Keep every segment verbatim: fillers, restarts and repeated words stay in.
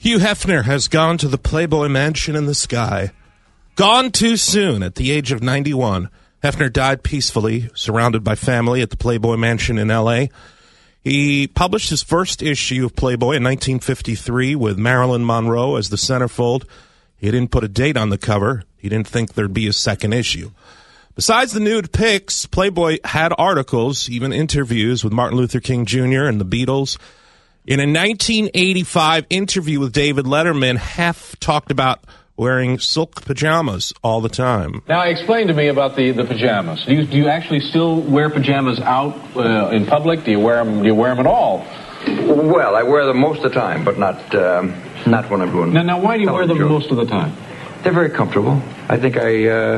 Hugh Hefner has gone to the Playboy Mansion in the sky. Gone too soon at the age of ninety-one. Hefner died peacefully, surrounded by family at the Playboy Mansion in L A. He published his first issue of Playboy in nineteen fifty-three with Marilyn Monroe as the centerfold. He didn't put a date on the cover. He didn't think there'd be a second issue. Besides the nude pics, Playboy had articles, even interviews with Martin Luther King Junior and the Beatles. In a nineteen eighty-five interview with David Letterman, Hef talked about wearing silk pajamas all the time. Now, explain to me about the, the pajamas. Do you, do you actually still wear pajamas out uh, in public? Do you wear them? Do you wear them at all? Well, I wear them most of the time, but not um, not when I'm doing. Now, now, why do you wear them most of the time? They're very comfortable. I think I uh,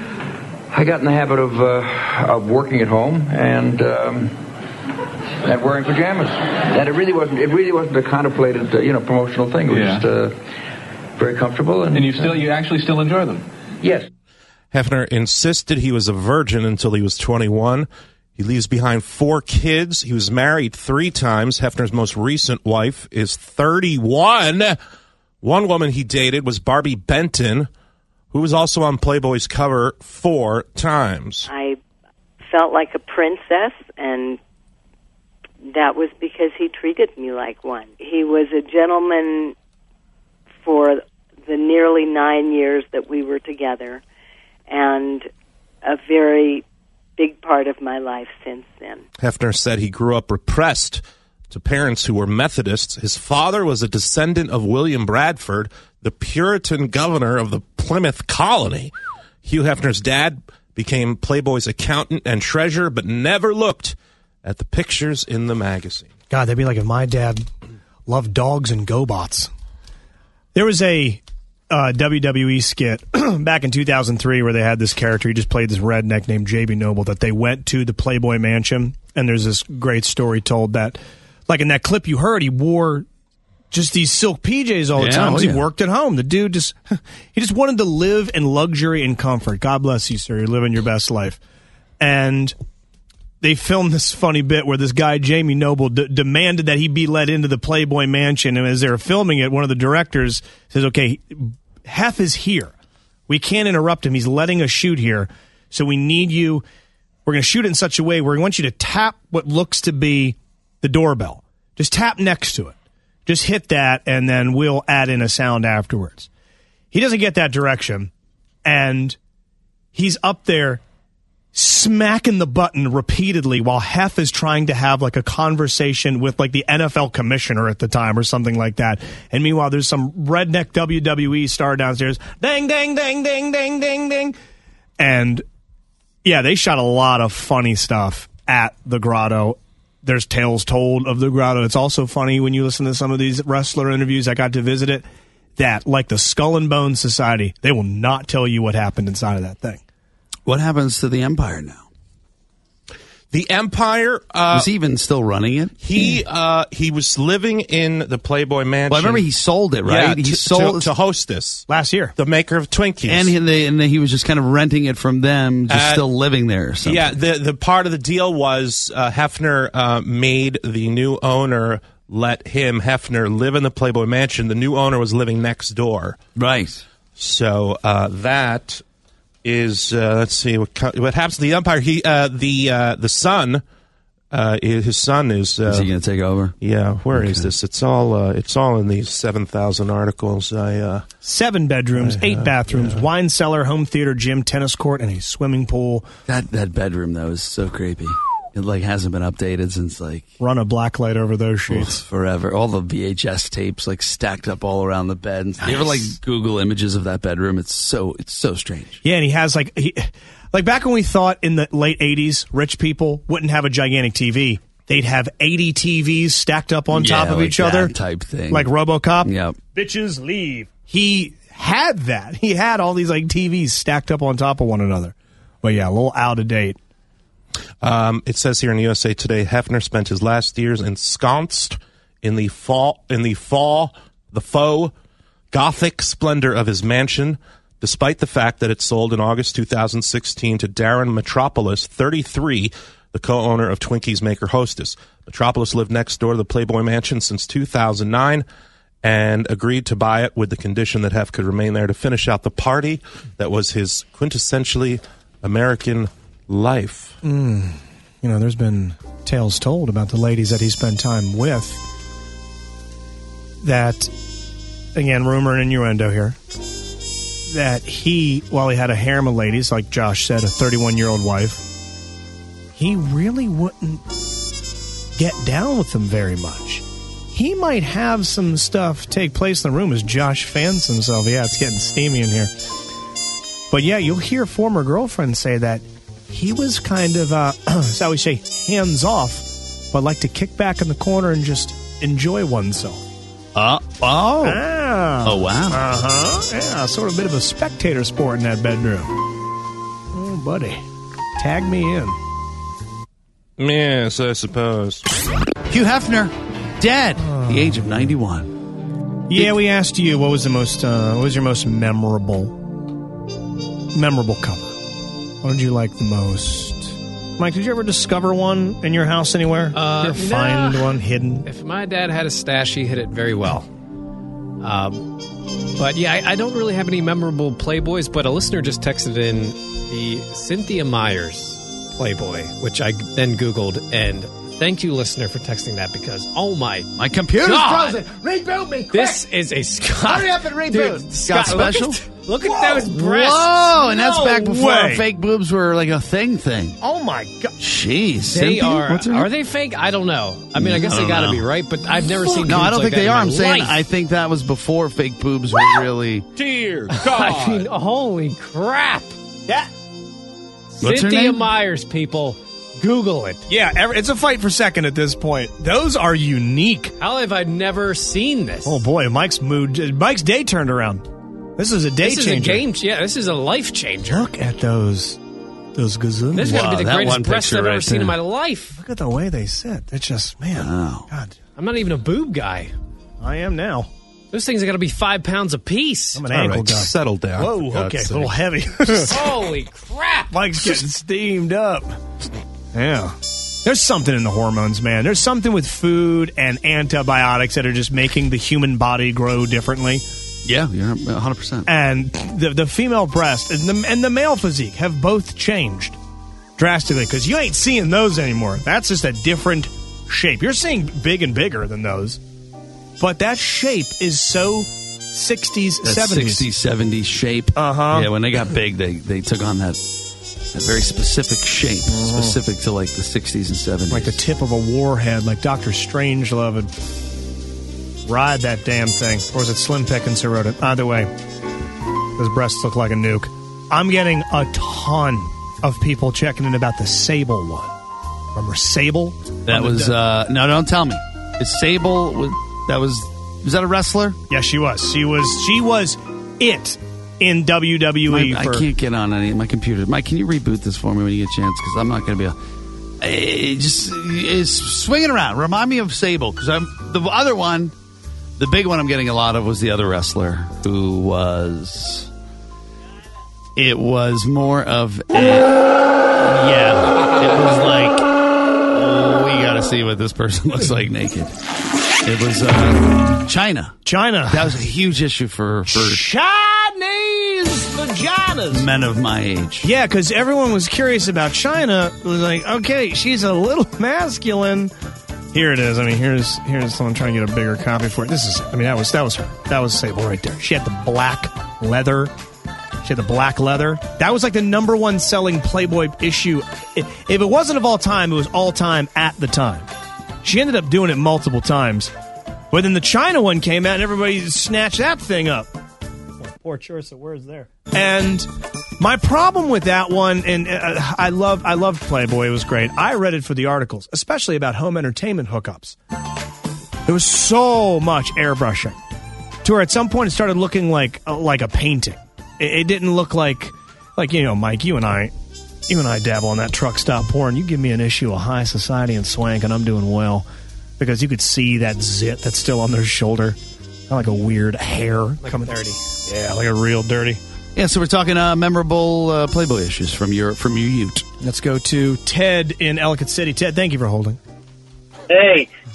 I got in the habit of uh, of working at home and. Um, And wearing pajamas, and it really wasn't. It really wasn't a contemplated, uh, you know, promotional thing. It was yeah. just uh, very comfortable, and, and you still, you actually still enjoy them. Yes. Hefner insisted he was a virgin until he was twenty-one. He leaves behind four kids. He was married three times. Hefner's most recent wife is thirty-one. One woman he dated was Barbie Benton, who was also on Playboy's cover four times. I felt like a princess, and that was because he treated me like one. He was a gentleman for the nearly nine years that we were together, and a very big part of my life since then. Hefner said he grew up repressed to parents who were Methodists. His father was a descendant of William Bradford, the Puritan governor of the Plymouth Colony. Hugh Hefner's dad became Playboy's accountant and treasurer, but never looked at the pictures in the magazine. God, that'd be like if my dad loved dogs and GoBots. There was a uh, W W E skit back in two thousand three where they had this character. He just played this redneck named J B Noble, that they went to the Playboy Mansion, and there's this great story told that, like in that clip you heard, he wore just these silk P Js all the yeah, time because oh, yeah. he worked at home. The dude just, he just wanted to live in luxury and comfort. God bless you, sir. You're living your best life. And they filmed this funny bit where this guy, Jamie Noble, d- demanded that he be let into the Playboy Mansion. And as they were filming it, one of the directors says, okay, Hef is here. We can't interrupt him. He's letting us shoot here. So we need you. We're going to shoot it in such a way where we want you to tap what looks to be the doorbell. Just tap next to it. Just hit that, and then we'll add in a sound afterwards. He doesn't get that direction, and he's up there smacking the button repeatedly while Hef is trying to have like a conversation with like the N F L commissioner at the time or something like that. And meanwhile, there's some redneck W W E star downstairs. Ding, ding, ding, ding, ding, ding, ding. And yeah, they shot a lot of funny stuff at the Grotto. There's tales told of the Grotto. It's also funny when you listen to some of these wrestler interviews. I got to visit it. That, like the Skull and Bones Society, they will not tell you what happened inside of that thing. What happens to the Empire now? The Empire, uh, is he even still running it? He uh, he was living in the Playboy Mansion. Well, I remember he sold it, right? Yeah, he to, sold to, to Hostess last year, the maker of Twinkies, and he, they, and he was just kind of renting it from them, just uh, still living there. Or something. Yeah, the the part of the deal was uh, Hefner uh, made the new owner let him Hefner live in the Playboy Mansion. The new owner was living next door, right? So uh, that. Is uh, let's see what what happens to the Empire. He uh, the uh, the son, uh, his son is. Uh, is he going to take over? Yeah, where okay. is this? It's all uh, it's all in these seven thousand articles. I uh, seven bedrooms, I, eight uh, bathrooms, yeah. wine cellar, home theater, gym, tennis court, and a swimming pool. That that bedroom though is so creepy. It like hasn't been updated since like run a black light over those sheets forever. All the V H S tapes like stacked up all around the bed. Nice. You ever like Google images of that bedroom? It's so it's so strange. Yeah, and he has like he, like back when we thought in the late eighties, rich people wouldn't have a gigantic T V. They'd have eighty T Vs stacked up on yeah, top of like each other, type thing, like RoboCop. Yep. Bitches leave. He had that. He had all these like T Vs stacked up on top of one another. But yeah, a little out of date. Um, it says here in U S A Today, Hefner spent his last years ensconced in the fall, in the fall, the faux Gothic splendor of his mansion, despite the fact that it sold in August two thousand sixteen to Darren Metropolis, thirty-three, the co-owner of Twinkies maker Hostess. Metropolis lived next door to the Playboy Mansion since two thousand nine, and agreed to buy it with the condition that Hef could remain there to finish out the party that was his quintessentially American life. Mm. You know, there's been tales told about the ladies that he spent time with that, again, rumor and innuendo here, that he, while he had a harem of ladies, like Josh said, a thirty-one-year-old wife, he really wouldn't get down with them very much. He might have some stuff take place in the room as Josh fans himself. Yeah, it's getting steamy in here. But yeah, you'll hear former girlfriends say that he was kind of, uh, shall we say, hands off, but like to kick back in the corner and just enjoy oneself. Uh, oh. Ah. Oh, wow. Uh-huh. Yeah, sort of a bit of a spectator sport in that bedroom. Oh, buddy. Tag me in. Yes, I suppose. Hugh Hefner, dead, at the age of ninety-one. Yeah, we asked you what was the most, uh, what was your most memorable, memorable cover? What did you like the most? Mike, did you ever discover one in your house anywhere? Uh, did you ever find nah. one hidden? If my dad had a stash, he hid it very well. Um, but yeah, I, I don't really have any memorable Playboys, but a listener just texted in the Cynthia Myers Playboy, which I then Googled, and thank you, listener, for texting that because, oh my My computer's God. frozen. Reboot me, quick. This is a Scott. Hurry up and reboot. Dude, Scott Scott, special? Look at, look at those breasts. Whoa, and that's No back before way. fake boobs were like a thing thing. Oh, my God. Jeez. They Cynthia? are. What's her Are name? they fake? I don't know. I mean, I guess I they don't got to know. be right, but I've never seen. No, I don't boobs think like they that are. in I'm my saying life. I think that was before fake boobs were really... Dear God. I mean, holy crap! Yeah. What's her Cynthia name? Myers, people, Google it. Yeah, every, it's a fight for second at this point. Those are unique. How have I never seen this? Oh, boy, Mike's mood, Mike's day turned around. This is a day this changer. is a game. Yeah, this is a life changer. Look at those, those gazoons. This has got to Wow, be the that greatest one breast picture I've ever right seen in there. my life. Look at the way they sit. It's just, man, Wow. God, I'm not even a boob guy. I am now. Those things have got to be five pounds a piece. I'm an All ankle right, guy. settle down. for Whoa, God's okay, a sake. little heavy. Holy crap! Mike's getting steamed up. Yeah. There's something in the hormones, man. There's something with food and antibiotics that are just making the human body grow differently. Yeah, you're one hundred percent. And the the female breast and the, and the male physique have both changed drastically because you ain't seeing those anymore. That's just a different shape. You're seeing big and bigger than those. But that shape is so sixties, That seventies. sixties, seventies shape. Uh-huh. Yeah, when they got big, they, they took on that, that very specific shape, specific to like the sixties and seventies. Like the tip of a warhead, like Doctor Strangelove would ride that damn thing. Or was it Slim Pickens who wrote it? Either way, those breasts look like a nuke. I'm getting a ton of people checking in about the Sable one. Remember Sable? That was, uh, no, don't tell me. It's Sable, with, that was, was that a wrestler? Yeah, she was. She was. She was it in W W E. My, for, I can't get on any my computer. Mike, can you reboot this for me when you get a chance? Because I'm not going to be able. It just it's swinging around. Remind me of Sable because I'm the other one. The big one I'm getting a lot of was the other wrestler who was. It was more of a yeah. It was like oh, we got to see what this person looks like naked. It was uh, China. China. That was a huge issue for for Chinese vaginas. men of my age. Yeah, because everyone was curious about China. It was like, okay, she's a little masculine. Here it is. I mean, here's here's someone trying to get a bigger copy for it. This is. I mean, that was that was her. That was Sable right there. She had the black leather. She had the black leather. That was like the number one selling Playboy issue. If it wasn't of all time, it was all time at the time. She ended up doing it multiple times. But then the China one came out and everybody snatched that thing up. Oh, poor Chursa, where's there? And my problem with that one, and uh, I love I loved Playboy, it was great. I read it for the articles, especially about home entertainment hookups. There was so much airbrushing. To where at some point it started looking like uh, like a painting. It, it didn't look like, like, you know, Mike, you and I, You and I dabble in that truck stop porn. You give me an issue of high society and swank, and I'm doing well. Because you could see that zit that's still on their shoulder. Kind of like a weird hair. Like coming dirty. Yeah, like a real dirty. Yeah, so we're talking uh, memorable uh, Playboy issues from your from your Ute. Let's go to Ted in Ellicott City. Ted, thank you for holding. Hey,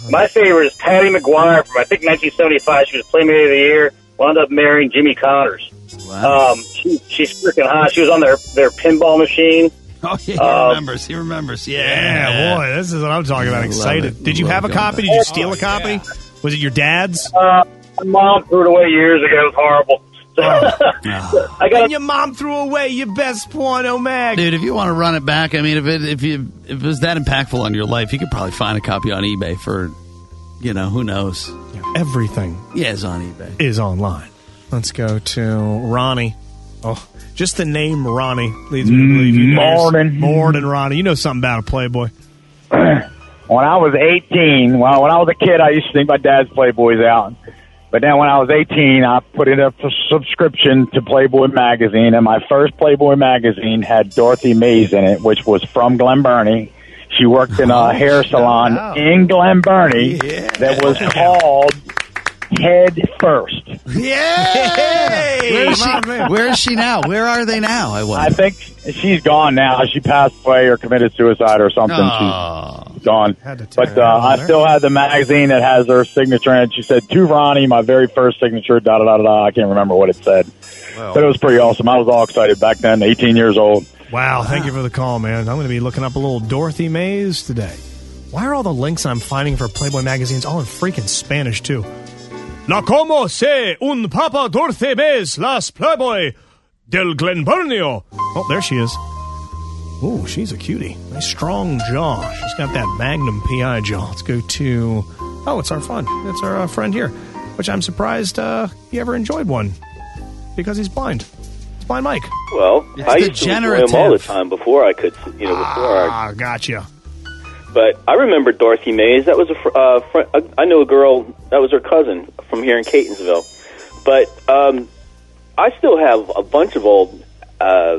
My favorite is Patty McGuire from, I think, nineteen seventy-five. She was Playmate of the Year. Wound up marrying Jimmy Connors. Wow. Um, she, she's freaking hot. She was on their, their pinball machine. Oh, yeah, he Um, remembers. He remembers. Yeah. Yeah, boy, this is what I'm talking about. Excited. it. Did you Love have a going copy? back. Did you steal a copy? Was it your dad's? Uh, my mom threw it away years ago. It was horrible. So, I got And your mom threw away your best porno mag. Dude, if you want to run it back, I mean, if it if you if it was that impactful on your life, you could probably find a copy on eBay for, you know, who knows? Everything Yeah, it's on eBay. is online. Let's go to Ronnie. Oh, just the name Ronnie leads me to believe you know Morning. Morning, Ronnie. You know something about a Playboy. When I was eighteen, well, when I was a kid, I used to think my dad's Playboys out. But then when I was eighteen, I put in a subscription to Playboy magazine, and my first Playboy magazine had Dorothy Mays in it, which was from Glen Burnie. She worked in a hair salon wow. in Glen Burnie that was called Head First. Yeah! Where is, Come on, she, man. where is she now? Where are they now? I I wonder. think she's gone now. She passed away or committed suicide or something. Oh. She's gone. Had to tear But it uh, out I there. still have the magazine that has her signature in it. She said, to Ronnie, my very first signature, da da da da da. I can't remember what it said. But it was pretty awesome. I was all excited back then, eighteen years old. Wow, thank you for the call, man. I'm going to be looking up a little Dorothy Mays today. Why are all the links I'm finding for Playboy magazines all in freaking Spanish, too? La como se un papa Dorothy Mays las Playboy del Glen Burnio. Oh, there she is. Ooh, she's a cutie. Nice strong jaw. She's got that Magnum P I jaw. Let's go to... Oh, it's our fun. It's our uh, friend here, which I'm surprised uh, he ever enjoyed one because he's blind. It's Blind Mike. Well, It's I used to enjoy degenerative. them all the time before I could, you know, before I. Ah, gotcha. But I remember Dorothy Mays. That was a fr- uh, fr- I knew a girl that was her cousin from here in Catonsville. But um, I still have a bunch of old uh,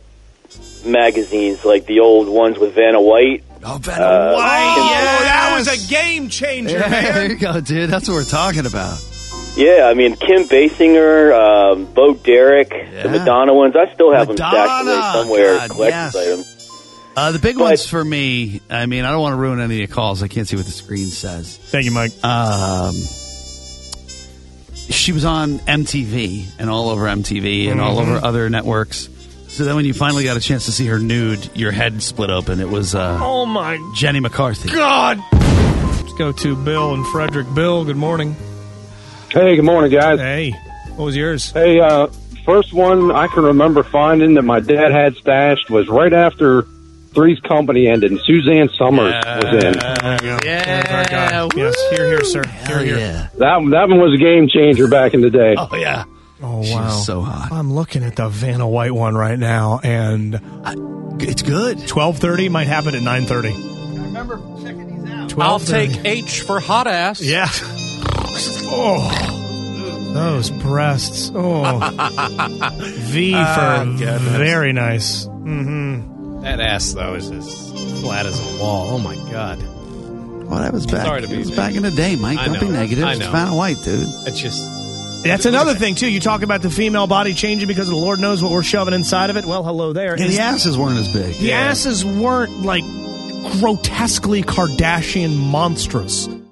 magazines, like the old ones with Vanna White. Oh, Vanna Uh, White. Oh, yes. that was a game changer, Yeah, there man. you go, dude. That's what we're talking about. Yeah, I mean, Kim Basinger, um, Bo Derek, the Madonna ones. I still have them stashed Madonna, away somewhere, God, collector's yes. items. Uh, the big But- ones for me, I mean, I don't want to ruin any of your calls. I can't see what the screen says. Thank you, Mike. Um, she was on M T V and all over M T V and all over other networks. So then when you finally got a chance to see her nude, your head split open. It was uh, Oh, my Jenny McCarthy. God. Let's go to Bill and Frederick. Bill, good morning. Hey, good morning, guys. Hey, what was yours? Hey, uh, first one I can remember finding that my dad had stashed was right after Three's Company ended, and Suzanne Summers was in. Yeah. Yes, here, here, sir. Here, Hell here. yeah. That that one was a game changer back in the day. Oh, yeah. Oh, She wow. was so hot. I'm looking at the Vanna White one right now, and It's good. twelve thirty might happen at nine thirty. I remember checking these out. I'll take H for hot ass. Yeah. Oh, those breasts. Oh, V for Ah, goodness. very nice. Mm-hmm. That ass, though, is as flat as a wall. Oh, my God. Well, that was back. Sorry to be it was mean. back in the day, Mike. I Don't be know. negative. I It's know. Vanna White, dude. It's just... That's another thing too. You talk about the female body changing because the Lord knows what we're shoving inside of it. Well, hello there. Yeah, Is- the asses weren't as big. The asses weren't like grotesquely Kardashian monstrous.